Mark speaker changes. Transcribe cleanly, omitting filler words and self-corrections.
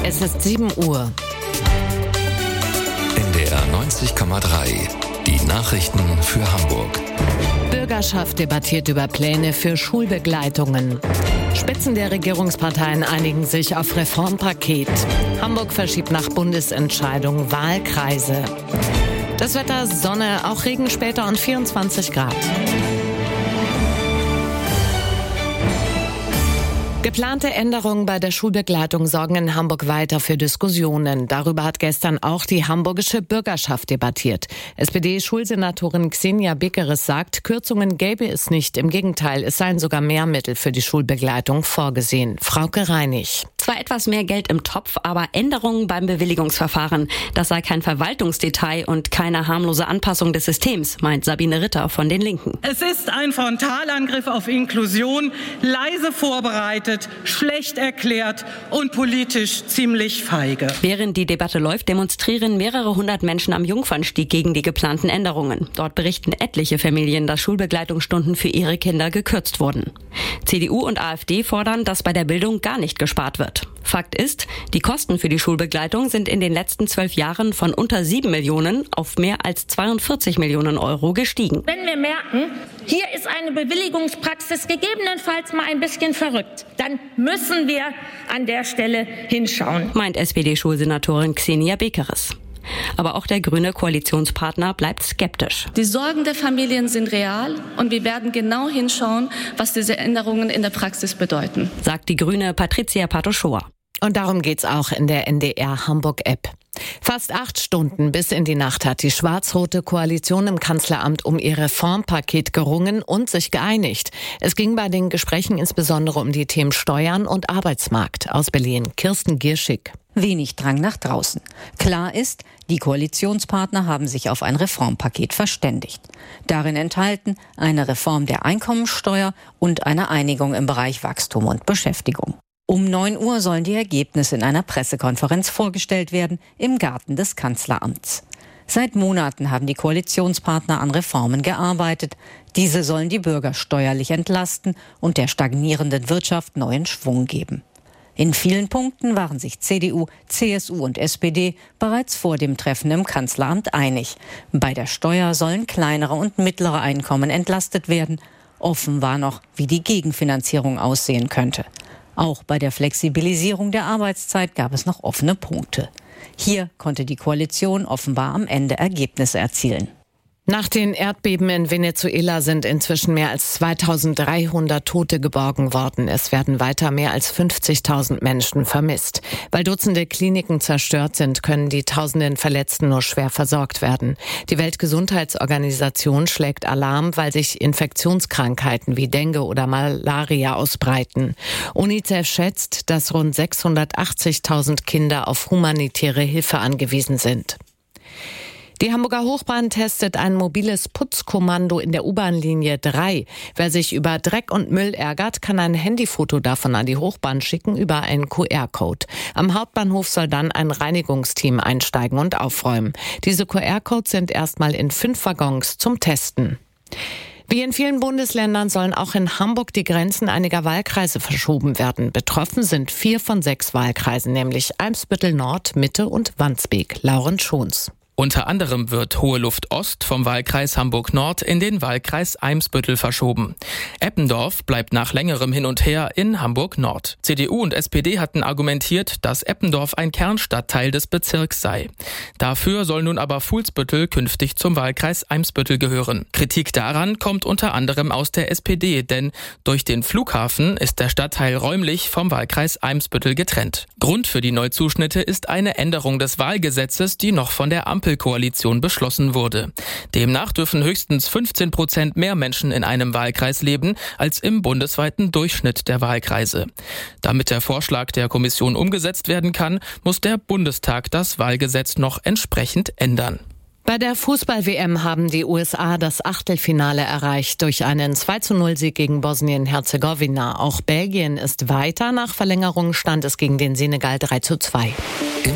Speaker 1: Es ist 7 Uhr.
Speaker 2: NDR 90,3. Die Nachrichten für Hamburg.
Speaker 1: Bürgerschaft debattiert über Pläne für Schulbegleitungen. Spitzen der Regierungsparteien einigen sich auf Reformpaket. Hamburg verschiebt nach Bundesentscheidung Wahlkreise. Das Wetter Sonne, auch Regen später und 24 Grad. Geplante Änderungen bei der Schulbegleitung sorgen in Hamburg weiter für Diskussionen. Darüber hat gestern auch die hamburgische Bürgerschaft debattiert. SPD-Schulsenatorin Xenia Beckeres sagt, Kürzungen gäbe es nicht. Im Gegenteil, es seien sogar mehr Mittel für die Schulbegleitung vorgesehen. Frauke Reinig.
Speaker 3: Zwar etwas mehr Geld im Topf, aber Änderungen beim Bewilligungsverfahren. Das sei kein Verwaltungsdetail und keine harmlose Anpassung des Systems, meint Sabine Ritter von den Linken.
Speaker 4: Es ist ein Frontalangriff auf Inklusion, leise vorbereitet, schlecht erklärt und politisch ziemlich feige.
Speaker 3: Während die Debatte läuft, demonstrieren mehrere hundert Menschen am Jungfernstieg gegen die geplanten Änderungen. Dort berichten etliche Familien, dass Schulbegleitungsstunden für ihre Kinder gekürzt wurden. CDU und AfD fordern, dass bei der Bildung gar nicht gespart wird. Fakt ist, die Kosten für die Schulbegleitung sind in den letzten 12 Jahren von unter 7 Millionen auf mehr als 42 Millionen Euro gestiegen.
Speaker 5: Wenn wir merken, hier ist eine Bewilligungspraxis gegebenenfalls mal ein bisschen verrückt, dann müssen wir an der Stelle hinschauen,
Speaker 3: meint SPD-Schulsenatorin Xenia Beckeres. Aber auch der grüne Koalitionspartner bleibt skeptisch.
Speaker 6: Die Sorgen der Familien sind real und wir werden genau hinschauen, was diese Änderungen in der Praxis bedeuten,
Speaker 3: sagt die grüne Patricia Patochoa.
Speaker 1: Und darum geht's auch in der NDR Hamburg-App. Fast 8 Stunden bis in die Nacht hat die schwarz-rote Koalition im Kanzleramt um ihr Reformpaket gerungen und sich geeinigt. Es ging bei den Gesprächen insbesondere um die Themen Steuern und Arbeitsmarkt. Aus Berlin, Kirsten Gierschick.
Speaker 7: Wenig Drang nach draußen. Klar ist, die Koalitionspartner haben sich auf ein Reformpaket verständigt. Darin enthalten eine Reform der Einkommensteuer und eine Einigung im Bereich Wachstum und Beschäftigung. Um 9 Uhr sollen die Ergebnisse in einer Pressekonferenz vorgestellt werden im Garten des Kanzleramts. Seit Monaten haben die Koalitionspartner an Reformen gearbeitet. Diese sollen die Bürger steuerlich entlasten und der stagnierenden Wirtschaft neuen Schwung geben. In vielen Punkten waren sich CDU, CSU und SPD bereits vor dem Treffen im Kanzleramt einig. Bei der Steuer sollen kleinere und mittlere Einkommen entlastet werden. Offen war noch, wie die Gegenfinanzierung aussehen könnte. Auch bei der Flexibilisierung der Arbeitszeit gab es noch offene Punkte. Hier konnte die Koalition offenbar am Ende Ergebnisse erzielen.
Speaker 1: Nach den Erdbeben in Venezuela sind inzwischen mehr als 2300 Tote geborgen worden. Es werden weiter mehr als 50.000 Menschen vermisst. Weil Dutzende Kliniken zerstört sind, können die tausenden Verletzten nur schwer versorgt werden. Die Weltgesundheitsorganisation schlägt Alarm, weil sich Infektionskrankheiten wie Dengue oder Malaria ausbreiten. UNICEF schätzt, dass rund 680.000 Kinder auf humanitäre Hilfe angewiesen sind. Die Hamburger Hochbahn testet ein mobiles Putzkommando in der U-Bahn-Linie 3. Wer sich über Dreck und Müll ärgert, kann ein Handyfoto davon an die Hochbahn schicken über einen QR-Code. Am Hauptbahnhof soll dann ein Reinigungsteam einsteigen und aufräumen. Diese QR-Codes sind erstmal in 5 Waggons zum Testen. Wie in vielen Bundesländern sollen auch in Hamburg die Grenzen einiger Wahlkreise verschoben werden. Betroffen sind 4 von 6 Wahlkreisen, nämlich Eimsbüttel Nord, Mitte und Wandsbek. Lauren Schons.
Speaker 8: Unter anderem wird Hohe Luft Ost vom Wahlkreis Hamburg-Nord in den Wahlkreis Eimsbüttel verschoben. Eppendorf bleibt nach längerem Hin und Her in Hamburg-Nord. CDU und SPD hatten argumentiert, dass Eppendorf ein Kernstadtteil des Bezirks sei. Dafür soll nun aber Fuhlsbüttel künftig zum Wahlkreis Eimsbüttel gehören. Kritik daran kommt unter anderem aus der SPD, denn durch den Flughafen ist der Stadtteil räumlich vom Wahlkreis Eimsbüttel getrennt. Grund für die Neuzuschnitte ist eine Änderung des Wahlgesetzes, die noch von der Ampelkoalition beschlossen wurde. Demnach dürfen höchstens 15% mehr Menschen in einem Wahlkreis leben als im bundesweiten Durchschnitt der Wahlkreise. Damit der Vorschlag der Kommission umgesetzt werden kann, muss der Bundestag das Wahlgesetz noch entsprechend ändern.
Speaker 1: Bei der Fußball-WM haben die USA das Achtelfinale erreicht durch einen 2:0-Sieg gegen Bosnien-Herzegowina. Auch Belgien ist weiter. Nach Verlängerung stand es gegen den Senegal 3:2.